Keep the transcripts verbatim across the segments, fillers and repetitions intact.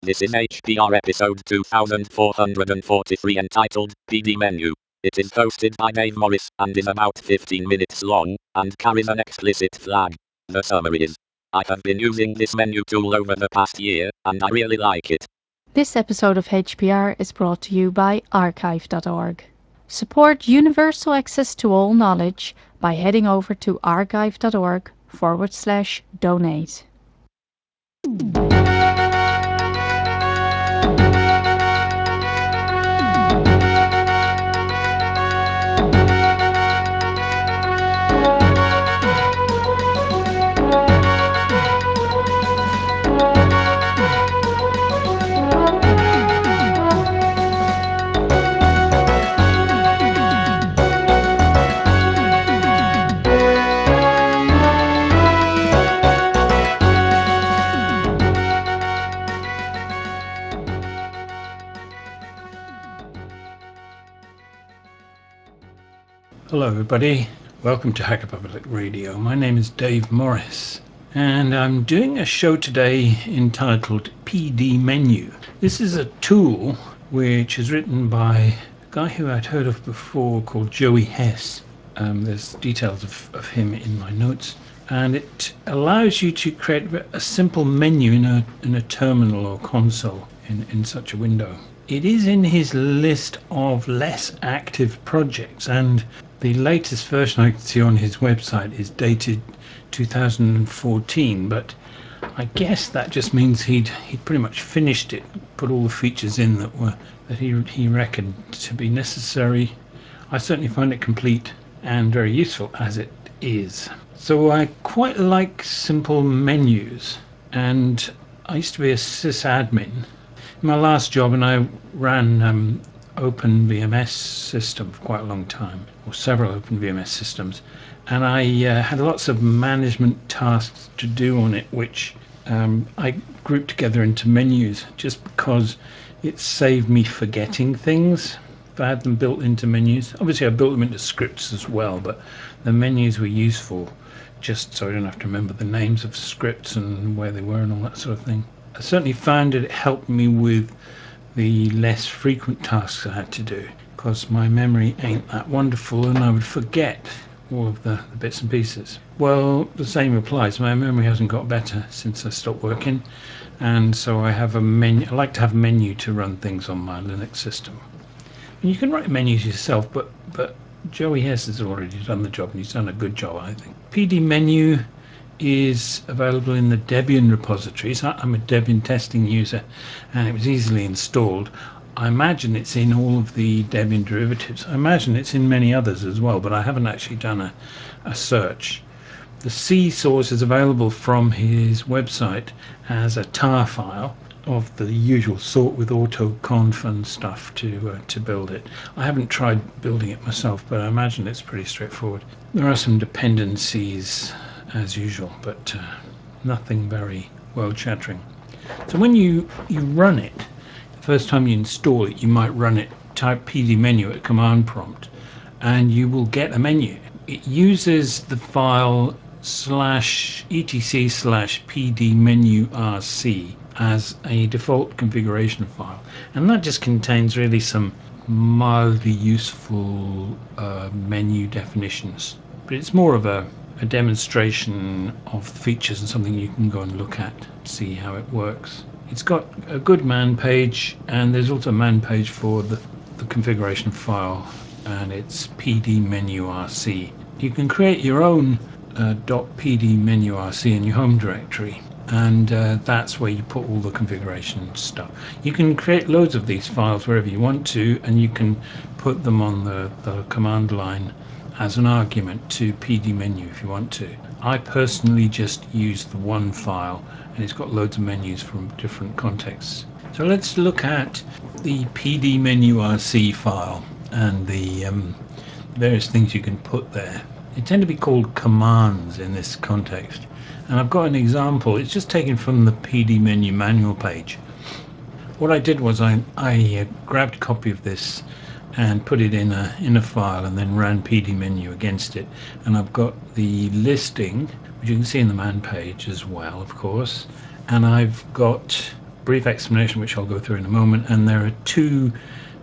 This is H P R episode two thousand four hundred forty-three entitled P D Menu. It is hosted by Dave Morris and is about fifteen minutes long and carries an explicit flag. The summary is, I have been using this menu tool over the past year and I really like it. This episode of H P R is brought to you by archive dot org. Support universal access to all knowledge by heading over to archive dot org forward slash donate. Hello everybody, welcome to Hacker Public Radio. My name is Dave Morris and I'm doing a show today entitled P D Menu. This is a tool which is written by a guy who I'd heard of before called Joey Hess. Um, there's details of, of him in my notes, and it allows you to create a simple menu in a, in a terminal or console in, in such a window. It is in his list of less active projects, and the latest version I can see on his website is dated two thousand fourteen, but I guess that just means he'd he'd pretty much finished it, put all the features in that were that he he reckoned to be necessary. I certainly find it complete and very useful as it is. So I quite like simple menus, and I used to be a sysadmin in my last job, and I ran um, OpenVMS system for quite a long time, or several OpenVMS systems, and I uh, had lots of management tasks to do on it, which um, I grouped together into menus just because it saved me forgetting things if I had them built into menus. Obviously I built them into scripts as well, but the menus were useful just so I don't have to remember the names of scripts and where they were and all that sort of thing. I certainly found that it helped me with the less frequent tasks I had to do, because my memory ain't that wonderful and I would forget all of the, the bits and pieces. Well, the same applies. My memory hasn't got better since I stopped working, and so I have a menu. I like to have a menu to run things on my Linux system. And you can write menus yourself, but but Joey Hess has already done the job, and he's done a good job, I think. P D Menu is available in the Debian repositories. I'm a Debian testing user, and it was easily installed. I imagine it's in all of the Debian derivatives. I imagine it's in many others as well, but I haven't actually done a, a search. The C source is available from his website as a tar file of the usual sort with autoconf and stuff to uh, to build it. I haven't tried building it myself, but I imagine it's pretty straightforward. There are some dependencies as usual, but uh, nothing very world shattering. So when you, you run it, the first time you install it, you might run it, type P D menu at command prompt, and you will get a menu. It uses the file slash etc slash pd menu rc as a default configuration file, and that just contains really some mildly useful uh, menu definitions, but it's more of a, a demonstration of features and something you can go and look at, see how it works. It's got a good man page, and there's also a man page for the, the configuration file, and it's pdmenurc. You can create your own uh, .pdmenurc in your home directory, and uh, that's where you put all the configuration stuff. You can create loads of these files wherever you want to, and you can put them on the, the command line as an argument to pdmenu if you want to. I personally just use the one file, and it's got loads of menus from different contexts. So let's look at the pdmenurc file and the um, various things you can put there. They tend to be called commands in this context, and I've got an example. It's just taken from the P D menu manual page. What I did was I, I uh, grabbed a copy of this and put it in a in a file, and then ran P D menu against it, and I've got the listing, which you can see in the man page as well, of course, and I've got brief explanation which I'll go through in a moment, and there are two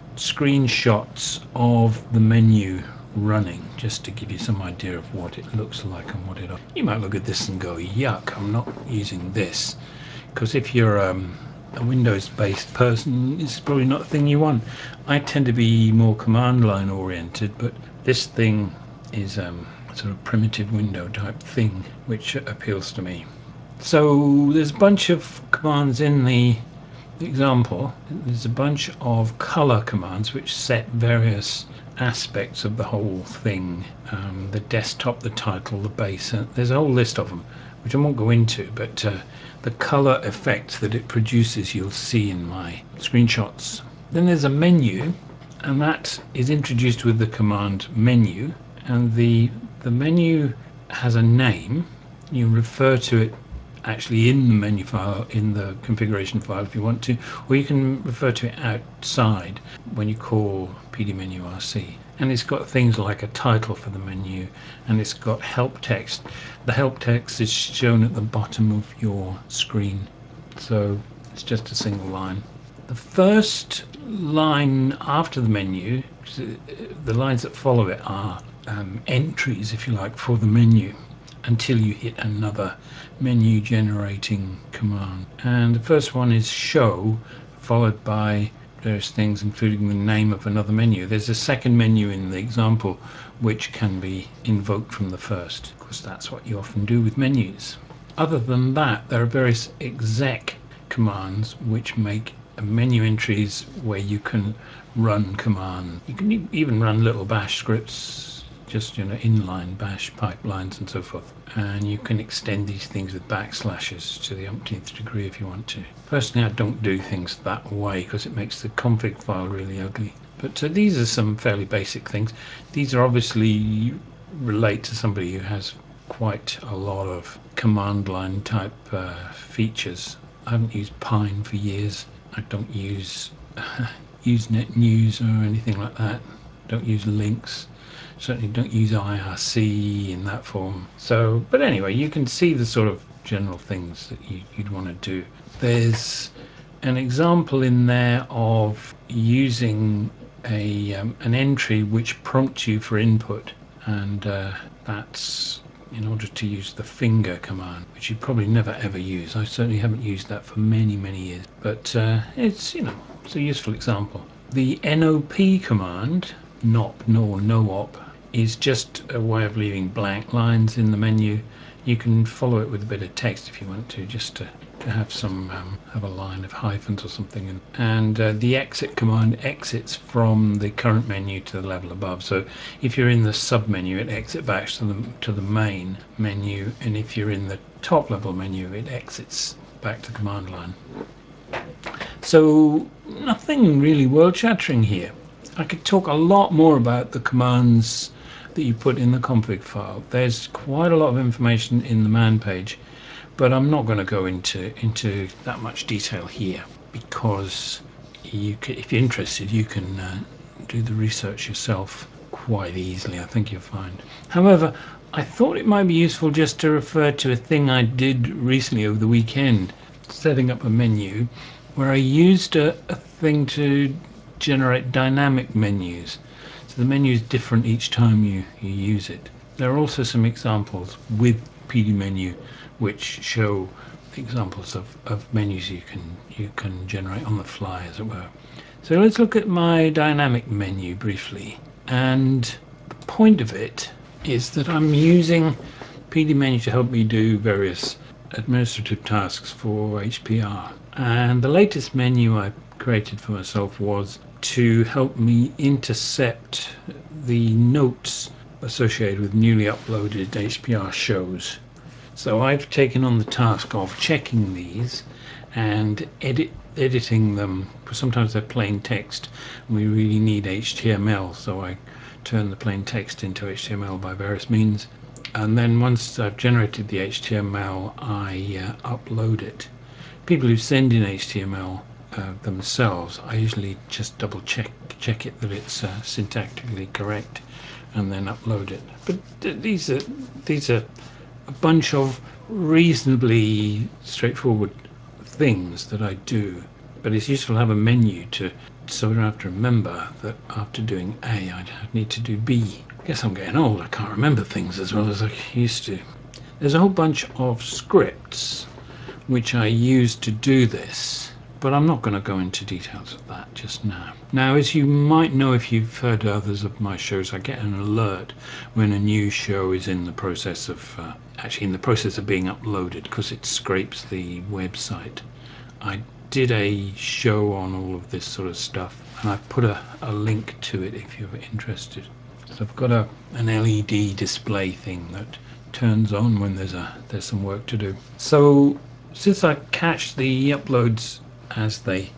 screenshots of the menu running, just to give you some idea of what it looks like and what it is. You might look at this and go, yuck, I'm not using this, because if you're um, a Windows based person, this is probably not the thing you want. I tend to be more command line oriented, but this thing is um, sort of primitive window type thing which appeals to me. So there's a bunch of commands in the example. There's a bunch of color commands which set various aspects of the whole thing, um, the desktop, the title, the base, and there's a whole list of them which I won't go into, but uh, the color effect that it produces you'll see in my screenshots. Then there's a menu, and that is introduced with the command menu, and the the menu has a name. You refer to it actually in the menu file, in the configuration file if you want to, or you can refer to it outside when you call pdmenuRC. And it's got things like a title for the menu, and it's got help text. The help text is shown at the bottom of your screen, so it's just a single line. The first line after the menu, the lines that follow it are um, entries, if you like, for the menu, until you hit another menu generating command. And the first one is show, followed by various things including the name of another menu. There's a second menu in the example which can be invoked from the first, because that's what you often do with menus. Other than that, there are various exec commands which make menu entries where you can run commands. You can even run little bash scripts, just, you know, inline bash pipelines and so forth. And you can extend these things with backslashes to the umpteenth degree if you want to. Personally, I don't do things that way because it makes the config file really ugly. But uh, these are some fairly basic things. These are obviously relate to somebody who has quite a lot of command line type uh, features. I haven't used Pine for years. I don't use uh, Usenet News or anything like that. Don't use links. Certainly don't use I R C in that form. So, but anyway, you can see the sort of general things that you, you'd want to do. There's an example in there of using a um, an entry which prompts you for input, and uh, that's in order to use the finger command, which you probably never ever use. I certainly haven't used that for many many years, but uh, it's, you know, it's a useful example. The N O P command, nop nor no op, is just a way of leaving blank lines in the menu. You can follow it with a bit of text if you want to, just to, to have some um, have a line of hyphens or something. And, and uh, the exit command exits from the current menu to the level above. So if you're in the sub menu, it exits back to the to the main menu, and if you're in the top level menu, it exits back to command line. So nothing really world shattering here. I could talk a lot more about the commands that you put in the config file. There's quite a lot of information in the man page, but I'm not going to go into into that much detail here, because you can, if you're interested, you can uh, do the research yourself quite easily, I think you'll find. However, I thought it might be useful just to refer to a thing I did recently over the weekend, setting up a menu, where I used a, a thing to generate dynamic menus. So the menu is different each time you, you use it. There are also some examples with pdmenu which show examples of, of menus you can you can generate on the fly, as it were. So let's look at my dynamic menu briefly. And the point of it is that I'm using pdmenu to help me do various administrative tasks for H P R. And the latest menu I created for myself was to help me intercept the notes associated with newly uploaded H P R shows. So I've taken on the task of checking these and edit editing them, because sometimes they're plain text and we really need H T M L, so I turn the plain text into H T M L by various means. And then once I've generated the H T M L, I uh, upload it. People who send in H T M L uh, themselves, I usually just double check check it that it's uh, syntactically correct, and then upload it. But th these are these are a bunch of reasonably straightforward things that I do, but it's useful to have a menu to so I don't have to remember that after doing A, I need to do B. I guess I'm getting old. I can't remember things as well as I used to. There's a whole bunch of scripts which I use to do this, but I'm not going to go into details of that just now. Now, as you might know if you've heard others of my shows, I get an alert when a new show is in the process of, uh, actually in the process of being uploaded, because it scrapes the website. I did a show on all of this sort of stuff, and I've put a, a link to it if you're interested. So I've got a an L E D display thing that turns on when there's a there's some work to do. So since I catch the uploads as they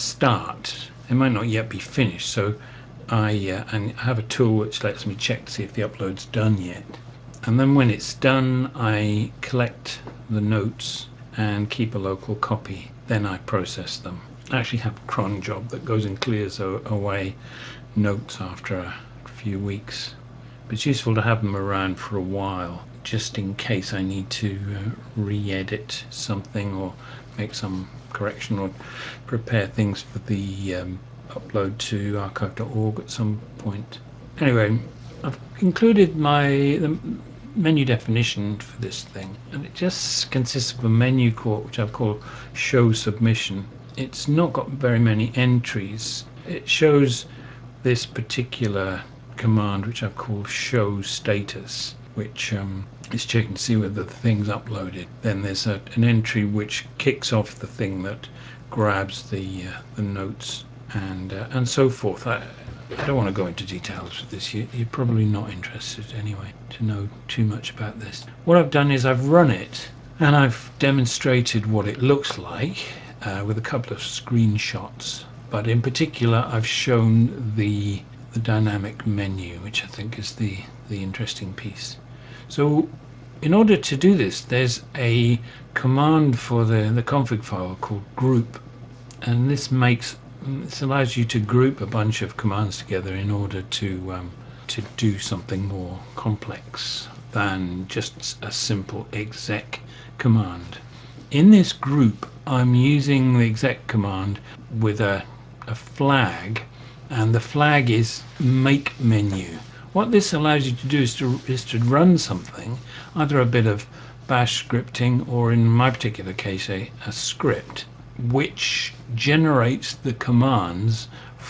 start, they might not yet be finished, so I uh, and I have a tool which lets me check to see if the upload's done yet. And then when it's done, I collect the notes and keep a local copy. Then I process them. I actually have a cron job that goes and clears away notes after a few weeks. But it's useful to have them around for a while, just in case I need to uh, re-edit something or make some correction or prepare things for the um, upload to archive dot org at some point. Anyway, I've included my the menu definition for this thing, and it just consists of a menu call which I've called show submission. It's not got very many entries. It shows this particular command which I've called show status, which um, is checking to see whether the thing's uploaded. Then there's a, an entry which kicks off the thing that grabs the uh, the notes and uh, and so forth. I, I don't want to go into details with this. You, you're probably not interested anyway to know too much about this. What I've done is I've run it and I've demonstrated what it looks like uh, with a couple of screenshots. But in particular, I've shown the the dynamic menu, which I think is the the interesting piece. So in order to do this, there's a command for the the config file called group, and this makes this allows you to group a bunch of commands together in order to um, to do something more complex than just a simple exec command. In this group, I'm using the exec command with a, a flag, and the flag is make menu. What this allows you to do is to is to run something, either a bit of bash scripting or in my particular case a, a script which generates the commands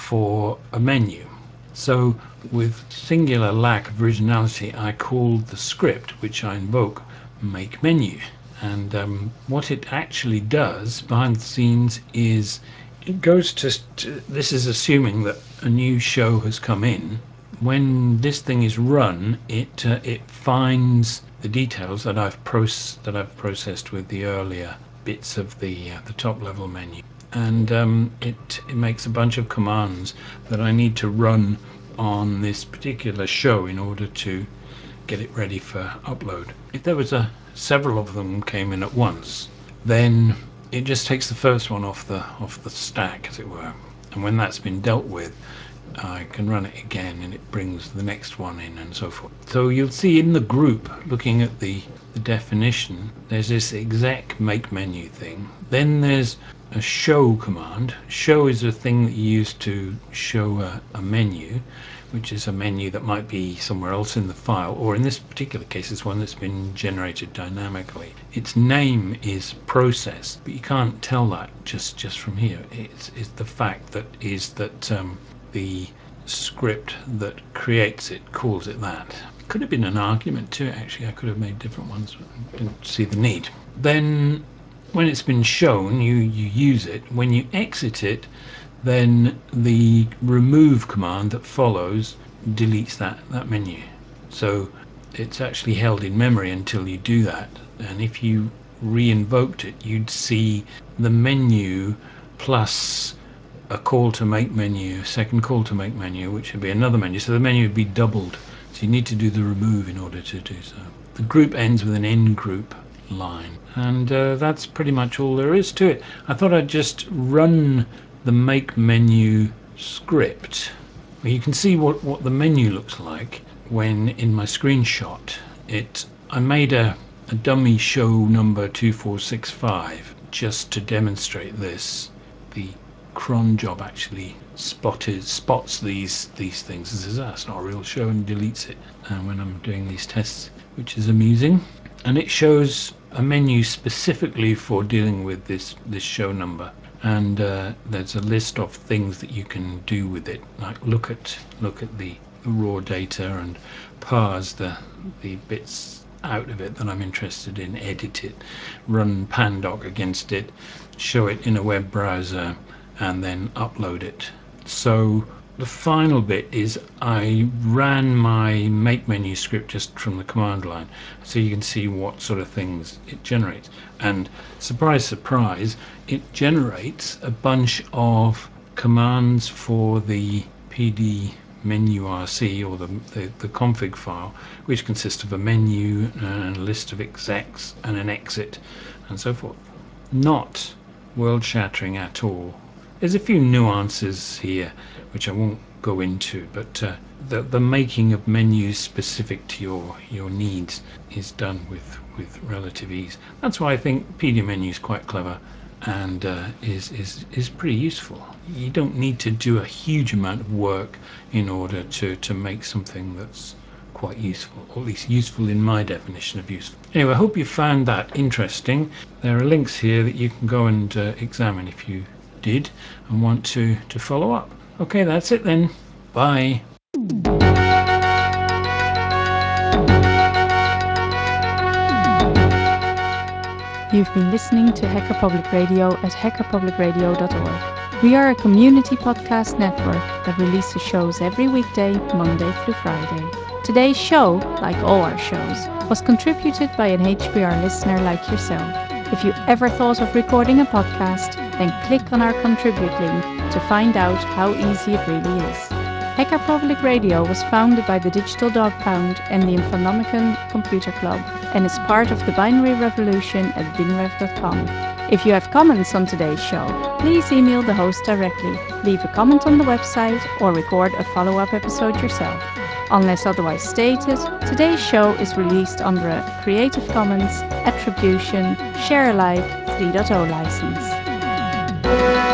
for a menu. So with singular lack of originality, I called the script which I invoke make menu. And um, what it actually does behind the scenes is it goes to, to this is assuming that a new show has come in. When this thing is run, it uh, it finds the details that I've proce- that I've processed with the earlier bits of the uh, the top level menu, and um, it it makes a bunch of commands that I need to run on this particular show in order to get it ready for upload. If there was a several of them came in at once, then it just takes the first one off the off the stack, as it were, and when that's been dealt with, I can run it again and it brings the next one in and so forth. So you'll see in the group, looking at the, the definition, there's this exec make menu thing. Then there's a show command. Show is a thing that you use to show a, a menu, which is a menu that might be somewhere else in the file, or in this particular case it's one that's been generated dynamically. Its name is process, but you can't tell that just just from here. It's, it's the fact that is that um, the script that creates it calls it that. It could have been an argument too, actually. I could have made different ones, but didn't see the need. Then when it's been shown, you, you use it. When you exit it, then the remove command that follows deletes that, that menu. So it's actually held in memory until you do that. And if you re-invoked it, you'd see the menu plus a call to make menu, a second call to make menu, which would be another menu. So the menu would be doubled. So you need to do the remove in order to do so. The group ends with an end group line. And uh, that's pretty much all there is to it. I thought I'd just run the make menu script. Well, you can see what, what the menu looks like when in my screenshot. It I made a, a dummy show number two four six five, just to demonstrate this, the cron job actually spotted spots these these things and says, ah, that's not a real show, and deletes it. And when I'm doing these tests, which is amusing, and it shows a menu specifically for dealing with this this show number. And uh, there's a list of things that you can do with it, like look at look at the raw data and parse the the bits out of it that I'm interested in, edit it, run pandoc against it, show it in a web browser, and then upload it. So the final bit is I ran my make menu script just from the command line, so you can see what sort of things it generates. And surprise, surprise, it generates a bunch of commands for the P D menu R C, or the, the, the config file, which consists of a menu and a list of execs and an exit and so forth. Not world shattering at all. There's a few nuances here which I won't go into, but uh, the, the making of menus specific to your, your needs is done with, with relative ease. That's why I think P D menu is quite clever and uh, is, is, is pretty useful. You don't need to do a huge amount of work in order to, to make something that's quite useful, or at least useful in my definition of useful. Anyway, I hope you found that interesting. There are links here that you can go and uh, examine if you did and want to, to follow up. Okay, that's it then. Bye. You've been listening to Hacker Public Radio at hacker public radio dot org. We are a community podcast network that releases shows every weekday, Monday through Friday. Today's show, like all our shows, was contributed by an H P R listener like yourself. If you ever thought of recording a podcast, then click on our contribute link to find out how easy it really is. Hacker Public Radio was founded by the Digital Dog Pound and the Infonomicon Computer Club and is part of the binary revolution at binrev dot com. If you have comments on today's show, please email the host directly, leave a comment on the website, or record a follow-up episode yourself. Unless otherwise stated, today's show is released under a Creative Commons Attribution Share Alike three point oh license.